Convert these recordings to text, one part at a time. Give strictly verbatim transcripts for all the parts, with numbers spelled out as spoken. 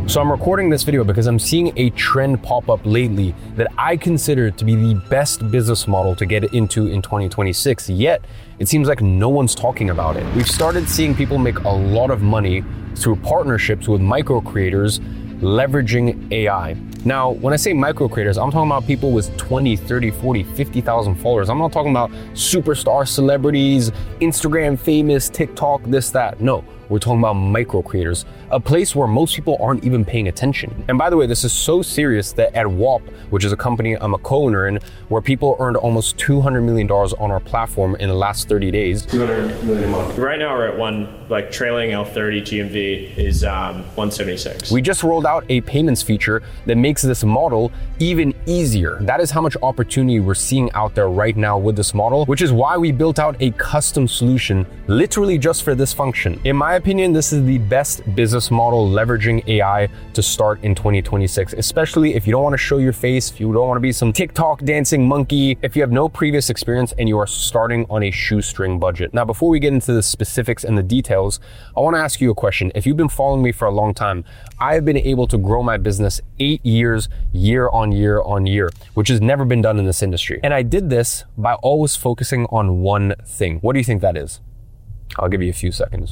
So I'm recording this video because I'm seeing a trend pop up lately that I consider to be the best business model to get into in twenty twenty-six, yet it seems like no one's talking about it. We've started seeing people make a lot of money through partnerships with micro creators leveraging A I. Now, when I say micro creators, I'm talking about people with twenty, thirty, forty, fifty thousand followers. I'm not talking about superstar celebrities, Instagram famous, TikTok, this, that. No, we're talking about micro creators, a place where most people aren't even paying attention. And by the way, this is so serious that at W A P, which is a company I'm a co-owner in, where people earned almost two hundred million dollars on our platform in the last thirty days. two hundred million a month. Right now we're at one, like trailing L thirty G M V is um, one seventy-six. We just rolled out a payments feature that makes this model even easier. That is how much opportunity we're seeing out there right now with this model, which is why we built out a custom solution literally just for this function. In my opinion, this is the best business model leveraging A I to start in twenty twenty-six, especially if you don't want to show your face, if you don't want to be some TikTok dancing monkey, if you have no previous experience and you are starting on a shoestring budget. Now, before we get into the specifics and the details, I want to ask you a question. If you've been following me for a long time, I've been able to grow my business eight years, year on year on year, which has never been done in this industry. And I did this by always focusing on one thing. What do you think that is? I'll give you a few seconds.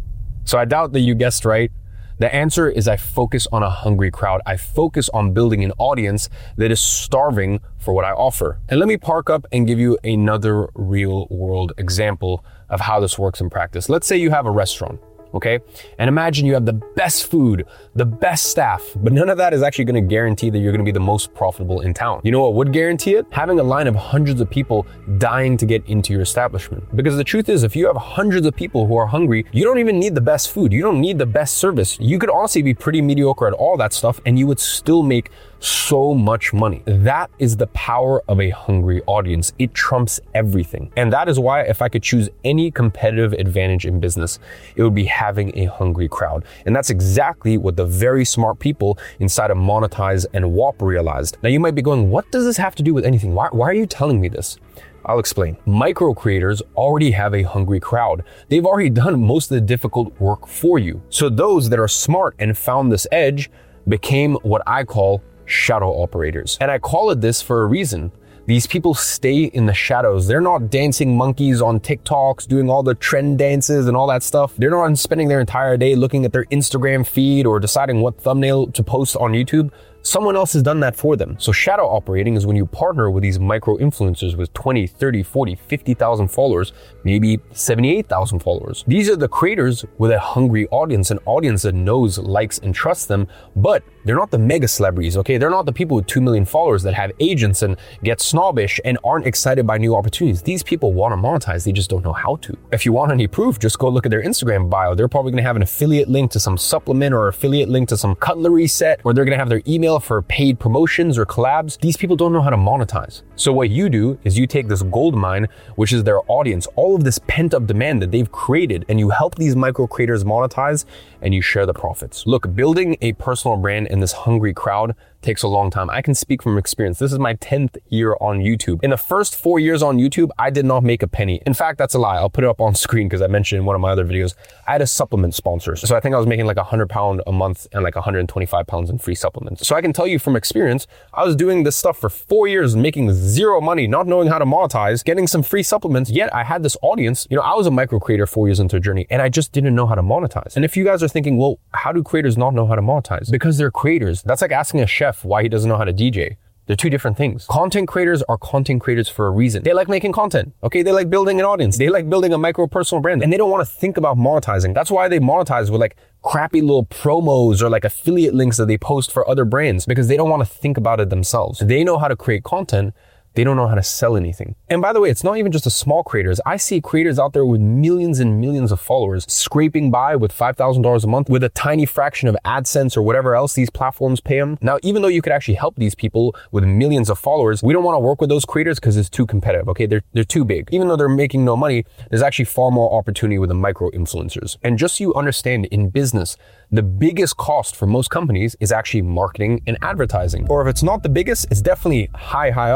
So I doubt that you guessed right. The answer is I focus on a hungry crowd. I focus on building an audience that is starving for what I offer. And let me park up and give you another real world example of how this works in practice. Let's say you have a restaurant. Okay? And imagine you have the best food, the best staff, but none of that is actually gonna guarantee that you're gonna be the most profitable in town. You know what would guarantee it? Having a line of hundreds of people dying to get into your establishment. Because the truth is, if you have hundreds of people who are hungry, you don't even need the best food. You don't need the best service. You could honestly be pretty mediocre at all that stuff and you would still make so much money. That is the power of a hungry audience. It trumps everything. And that is why if I could choose any competitive advantage in business, it would be having a hungry crowd. And that's exactly what the very smart people inside of Monetize and W A P realized. Now you might be going, what does this have to do with anything? Why, why are you telling me this? I'll explain. Micro creators already have a hungry crowd. They've already done most of the difficult work for you. So those that are smart and found this edge became what I call shadow operators. And I call it this for a reason. These people stay in the shadows. They're not dancing monkeys on TikToks, doing all the trend dances and all that stuff. They're not spending their entire day looking at their Instagram feed or deciding what thumbnail to post on YouTube. Someone else has done that for them. So shadow operating is when you partner with these micro influencers with twenty, thirty, forty, fifty thousand followers, maybe seventy-eight thousand followers. These are the creators with a hungry audience, an audience that knows, likes, and trusts them, but they're not the mega celebrities, okay? They're not the people with two million followers that have agents and get snobbish and aren't excited by new opportunities. These people want to monetize, they just don't know how to. If you want any proof, just go look at their Instagram bio. They're probably gonna have an affiliate link to some supplement or affiliate link to some cutlery set, or they're gonna have their email for paid promotions or collabs. These people don't know how to monetize. So what you do is you take this gold mine, which is their audience, all of this pent up demand that they've created, and you help these micro creators monetize and you share the profits. Look, building a personal brand in this hungry crowd takes a long time. I can speak from experience. This is my tenth year on YouTube. In the first four years on YouTube, I did not make a penny. In fact, that's a lie. I'll put it up on screen because I mentioned in one of my other videos, I had a supplement sponsor. So I think I was making like a hundred pound a month and like one hundred twenty-five pounds in free supplements. So I can tell you from experience, I was doing this stuff for four years, making zero money, not knowing how to monetize, getting some free supplements. Yet I had this audience. You know, I was a micro creator four years into a journey and I just didn't know how to monetize. And if you guys are thinking, well, how do creators not know how to monetize? Because they're creators. That's like asking a chef why he doesn't know how to D J. They're two different things. Content creators are content creators for a reason. They like making content, okay? They like building an audience. They like building a micro personal brand, and they don't want to think about monetizing. That's why they monetize with like crappy little promos or like affiliate links that they post for other brands, because they don't want to think about it themselves. They know how to create content. They don't know how to sell anything. And by the way, it's not even just the small creators. I see creators out there with millions and millions of followers scraping by with five thousand dollars a month with a tiny fraction of AdSense or whatever else these platforms pay them. Now, even though you could actually help these people with millions of followers, we don't want to work with those creators because it's too competitive, okay? They're, they're too big. Even though they're making no money, there's actually far more opportunity with the micro influencers. And just so you understand, in business, the biggest cost for most companies is actually marketing and advertising. Or if it's not the biggest, it's definitely high, high up there.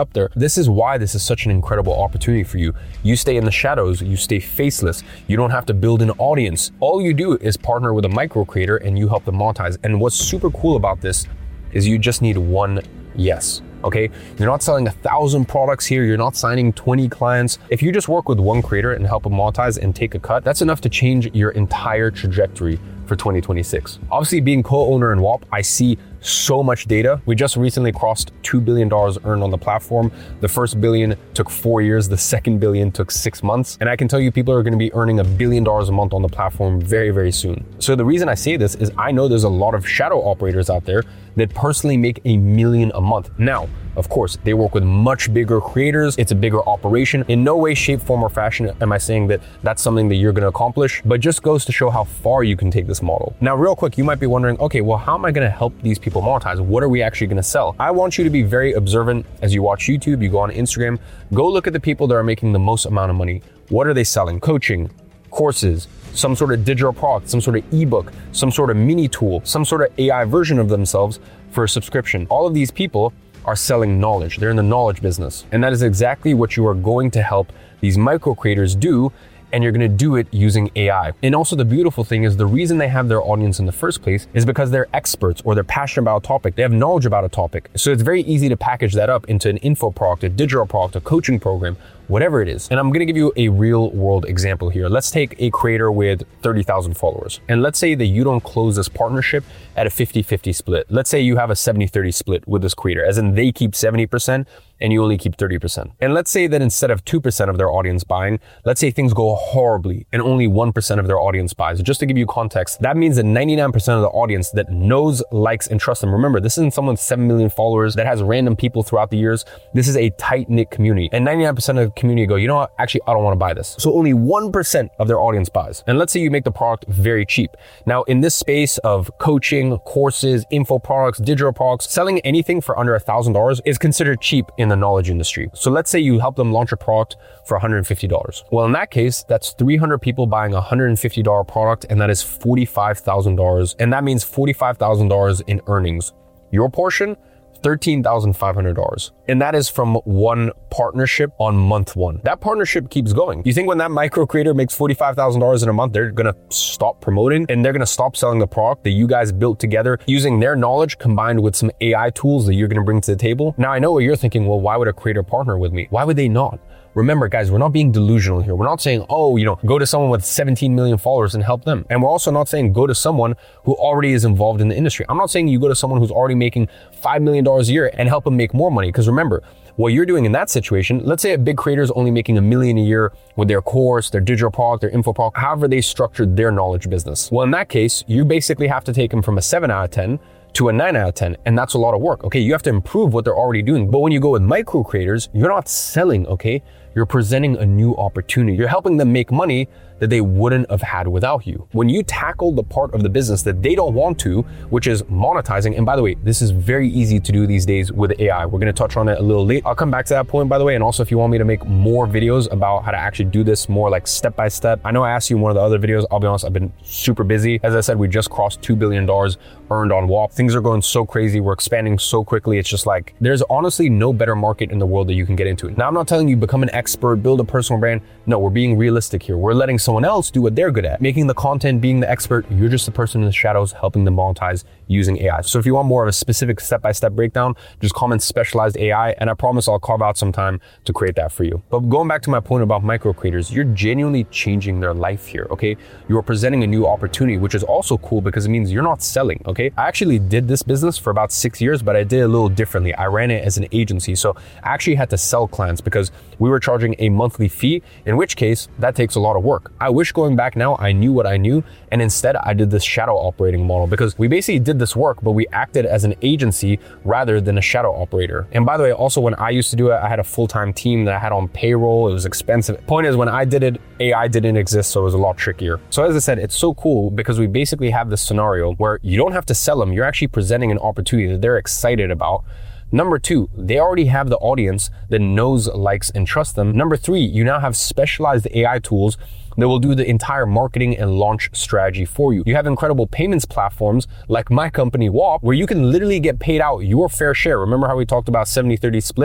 This is why this is such an incredible opportunity for you. You stay in the shadows, you stay faceless, you don't have to build an audience. All you do is partner with a micro creator and you help them monetize. And what's super cool about this is you just need one yes. Okay, you're not selling a thousand products here. You're not signing twenty clients. If you just work with one creator and help them monetize and take a cut, that's enough to change your entire trajectory for twenty twenty-six. Obviously, being co-owner in W A P, I see so much data. We just recently crossed two billion dollars earned on the platform. The first billion took four years. The second billion took six months. And I can tell you people are going to be earning a billion dollars a month on the platform very, very soon. So the reason I say this is I know there's a lot of shadow operators out there that personally make a million a month. Now, of course, they work with much bigger creators. It's a bigger operation. In no way, shape, form, or fashion am I saying that that's something that you're going to accomplish, but just goes to show how far you can take this model. Now, real quick, you might be wondering, okay, well, how am I going to help these people monetize? What are we actually going to sell? I want you to be very observant as you watch YouTube, you go on Instagram, go look at the people that are making the most amount of money. What are they selling? Coaching, courses, some sort of digital product, some sort of ebook, some sort of mini tool, some sort of A I version of themselves for a subscription. All of these people are selling knowledge. They're in the knowledge business. And that is exactly what you are going to help these micro creators do. And you're going to do it using A I. And also the beautiful thing is the reason they have their audience in the first place is because they're experts or they're passionate about a topic. They have knowledge about a topic. So it's very easy to package that up into an info product, a digital product, a coaching program, whatever it is. And I'm going to give you a real world example here. Let's take a creator with thirty thousand followers. And let's say that you don't close this partnership at a fifty fifty split. Let's say you have a seventy thirty split with this creator, as in they keep seventy percent and you only keep thirty percent. And let's say that instead of two percent of their audience buying, let's say things go horribly and only one percent of their audience buys. Just to give you context, that means that ninety-nine percent of the audience that knows, likes, and trusts them. Remember, this isn't someone with seven million followers that has random people throughout the years. This is a tight-knit community. And ninety-nine percent of the community go, you know what, actually, I don't want to buy this. So only one percent of their audience buys. And let's say you make the product very cheap. Now, in this space of coaching, courses, info products, digital products, selling anything for under one thousand dollars is considered cheap in the knowledge industry. So let's say you help them launch a product for one hundred fifty dollars. Well, in that case, that's three hundred people buying a one hundred fifty dollars product, and that is forty-five thousand dollars. And that means forty-five thousand dollars in earnings. Your portion, thirteen thousand five hundred dollars. And that is from one partnership on month one. That partnership keeps going. You think when that micro creator makes forty-five thousand dollars in a month, they're going to stop promoting and they're going to stop selling the product that you guys built together using their knowledge combined with some A I tools that you're going to bring to the table? Now, I know what you're thinking. Well, why would a creator partner with me? Why would they not? Remember, guys, we're not being delusional here. We're not saying, oh, you know, go to someone with seventeen million followers and help them. And we're also not saying go to someone who already is involved in the industry. I'm not saying you go to someone who's already making five million dollars a year and help them make more money. Because remember, what you're doing in that situation, let's say a big creator is only making a million a year with their course, their digital product, their info product, however they structured their knowledge business. Well, in that case, you basically have to take them from a seven out of ten to a nine out of ten. And that's a lot of work. Okay, you have to improve what they're already doing. But when you go with micro creators, you're not selling, okay? You're presenting a new opportunity. You're helping them make money that they wouldn't have had without you. When you tackle the part of the business that they don't want to, which is monetizing, and by the way, this is very easy to do these days with A I. We're gonna touch on it a little late. I'll come back to that point, by the way, and also if you want me to make more videos about how to actually do this more like step by step. I know I asked you in one of the other videos, I'll be honest, I've been super busy. As I said, we just crossed two billion dollars earned on W A P. Things are going so crazy. We're expanding so quickly. It's just like, there's honestly no better market in the world that you can get into. Now, I'm not telling you become an expert, build a personal brand. No, we're being realistic here. We're letting someone else do what they're good at. Making the content, being the expert. You're just the person in the shadows helping them monetize using A I. So if you want more of a specific step-by-step breakdown, just comment specialized A I, and I promise I'll carve out some time to create that for you. But going back to my point about micro creators, you're genuinely changing their life here, okay? You are presenting a new opportunity, which is also cool because it means you're not selling, okay? I actually did this business for about six years, but I did it a little differently. I ran it as an agency. So I actually had to sell clients because we were charging a monthly fee, in which case that takes a lot of work. I wish going back now, I knew what I knew. And instead I did this shadow operating model because we basically did this work, but we acted as an agency rather than a shadow operator. And by the way, also when I used to do it, I had a full-time team that I had on payroll. It was expensive. Point is, when I did it, A I didn't exist, so it was a lot trickier. So as I said, it's so cool because we basically have this scenario where you don't have to sell them. You're actually presenting an opportunity that they're excited about. Number two, they already have the audience that knows, likes, and trusts them. Number three, you now have specialized A I tools that will do the entire marketing and launch strategy for you. You have incredible payments platforms like my company W A P, where you can literally get paid out your fair share. Remember how we talked about seventy thirty split?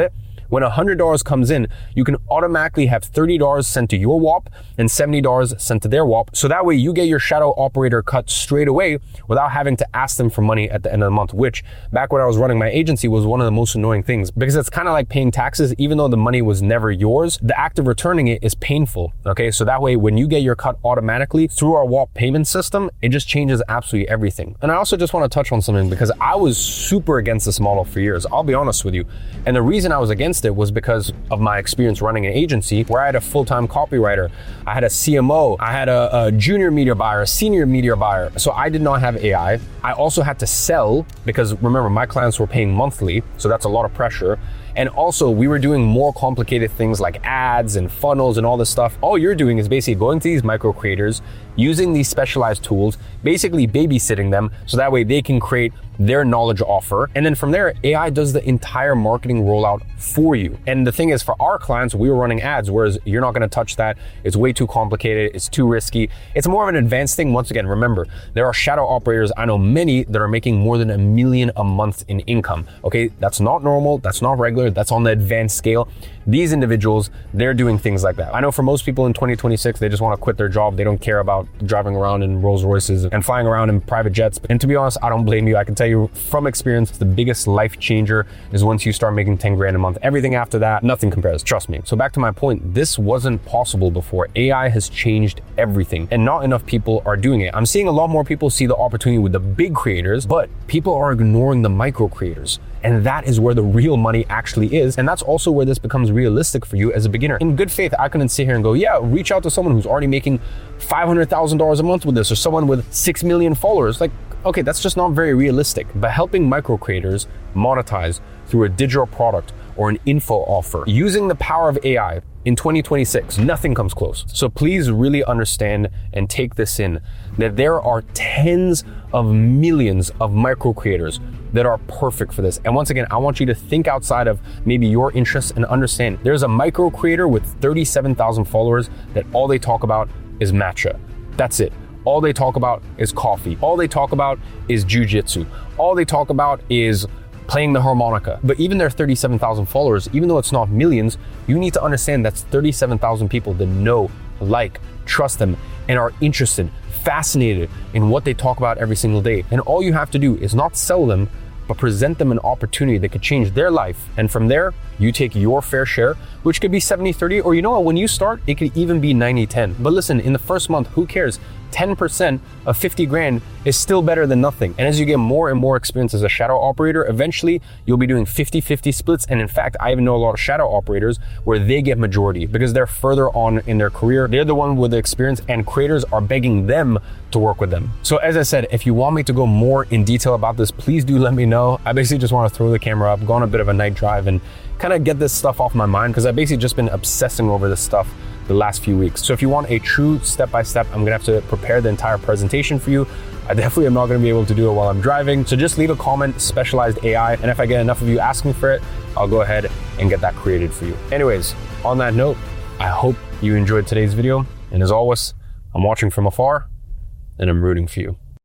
When one hundred dollars comes in, you can automatically have thirty dollars sent to your W A P and seventy dollars sent to their W A P. So that way you get your shadow operator cut straight away without having to ask them for money at the end of the month, which back when I was running my agency was one of the most annoying things, because it's kind of like paying taxes. Even though the money was never yours, the act of returning it is painful. Okay, so that way when you get your cut automatically through our W A P payment system, it just changes absolutely everything. And I also just want to touch on something, because I was super against this model for years. I'll be honest with you. And the reason I was against it was because of my experience running an agency where I had a full-time copywriter, I had a C M O, I had a, a junior media buyer, a senior media buyer. So I did not have A I. I also had to sell, because remember, my clients were paying monthly, so that's a lot of pressure. And also we were doing more complicated things like ads and funnels and all this stuff. All you're doing is basically going to these micro creators, using these specialized tools, basically babysitting them so that way they can create their knowledge offer. And then from there, A I does the entire marketing rollout for you. And the thing is, for our clients, we were running ads, whereas you're not going to touch that. It's way too complicated. It's too risky. It's more of an advanced thing. Once again, remember, there are shadow operators. I know many that are making more than a million a month in income. Okay, that's not normal. That's not regular. That's on the advanced scale. These individuals, they're doing things like that. I know for most people in twenty twenty-six, they just want to quit their job. They don't care about driving around in Rolls Royces and flying around in private jets. And to be honest, I don't blame you. I can tell you from experience, the biggest life changer is once you start making ten grand a month. Everything after that, nothing compares, trust me. So back to my point, this wasn't possible before. A I has changed everything, and not enough people are doing it. I'm seeing a lot more people see the opportunity with the big creators, but people are ignoring the micro creators. And that is where the real money actually is. And that's also where this becomes realistic for you as a beginner. In good faith, I couldn't sit here and go, yeah, reach out to someone who's already making five hundred thousand dollars a month with this, or someone with six million followers. Like, okay, that's just not very realistic. But helping micro creators monetize through a digital product or an info offer using the power of A I in twenty twenty-six, nothing comes close. So please really understand and take this in, that there are tens of millions of micro creators that are perfect for this. And once again, I want you to think outside of maybe your interests and understand there's a micro creator with thirty-seven thousand followers that all they talk about is matcha. That's it. All they talk about is coffee. All they talk about is jujitsu. All they talk about is playing the harmonica. But even their thirty-seven thousand followers, even though it's not millions, you need to understand that's thirty-seven thousand people that know, like, trust them, and are interested, fascinated in what they talk about every single day. And all you have to do is not sell them, but present them an opportunity that could change their life. And from there, you take your fair share, which could be seventy thirty, or you know what, when you start, it could even be ninety ten. But listen, in the first month, who cares? ten percent of fifty grand is still better than nothing. And as you get more and more experience as a shadow operator, eventually you'll be doing fifty fifty splits. And in fact, I even know a lot of shadow operators where they get majority because they're further on in their career. They're the one with the experience, and creators are begging them to work with them. So as I said, if you want me to go more in detail about this, please do let me know. I basically just want to throw the camera up, go on a bit of a night drive, and kind of get this stuff off my mind, because I've basically just been obsessing over this stuff the last few weeks. So if you want a true step-by-step, I'm gonna have to prepare the entire presentation for you. I definitely am not gonna be able to do it while I'm driving. So just leave a comment, specialized A I, and if I get enough of you asking for it, I'll go ahead and get that created for you. Anyways, on that note, I hope you enjoyed today's video. And as always, I'm watching from afar and I'm rooting for you.